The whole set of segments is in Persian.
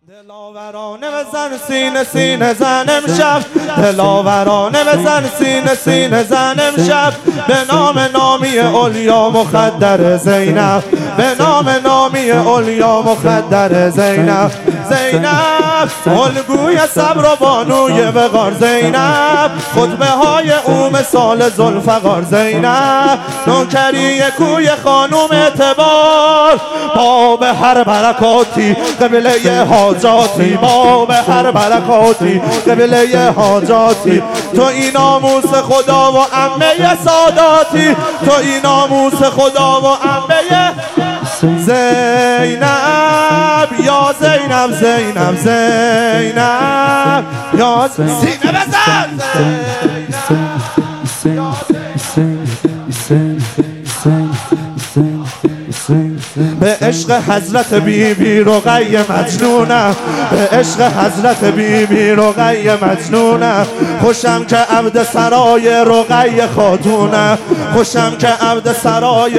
دلاورانه بزن سینه سینه زن امشب، دلاورانه بزن سینه سینه زن امشب، به نام نامی اولیا مخدر زینب، به نام نامی اولیا مخدر زینب. زینب الگوی صبر و بانوی وقار زینب، خطبه های او مثال ذوالفقار زینب، نوکری کوی خانوم اعتبار، باب هر برکاتی قبله حاجاتی، باب هر برکاتی قبله حاجاتی. تو این ناموس خدا و عمه ساداتی، تو این ناموس خدا و عمه زینب، یا زینب زینب زینب، یا سینه بزن به عشق حضرت بی بی رقیه مجنونم، به عشق حضرت بی بی رقیه مجنونم. خوشم که عبد سرای رقیه خاتونم، خوشم که عبد سرای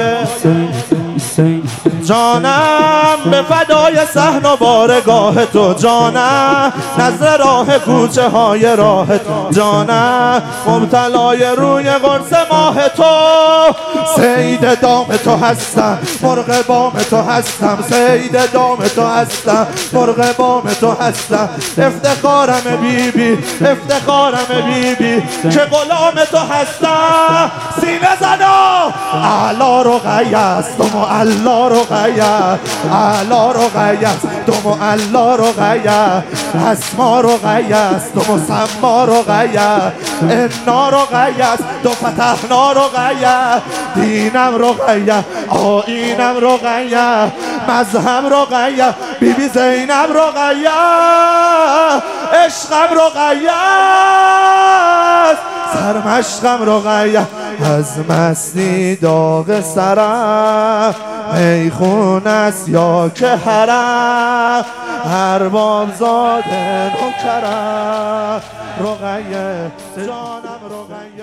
جانم، به فدای صحن و بارگاه تو جانم، نظر راه کوچه های راه تو جانم، مبتلای روی قرص ماه تو. صید دام تو هستم، مرغ بام تو هستم، صید دام تو هستم، مرغ بام تو هستم. افتخارم بی بی، افتخارم بی بی که غلام تو هستم. سینه زنا اعلا رقیه است و معلا رقیه، اعلا رقیه است و معلا رقیه، اسما رقیه است و مسما رقیه، انا رقیه است و فتحنا رقیه. دینم رقیه، آیینم رقیه، مذهب رقیه، بی بی زینب رقیه، عشقم رقیه است، سرمشقم رقیه. از مستی داغ سرم میخون است یا که حرم، ارباب زاده نوکرم رقیه، جانم رقیه.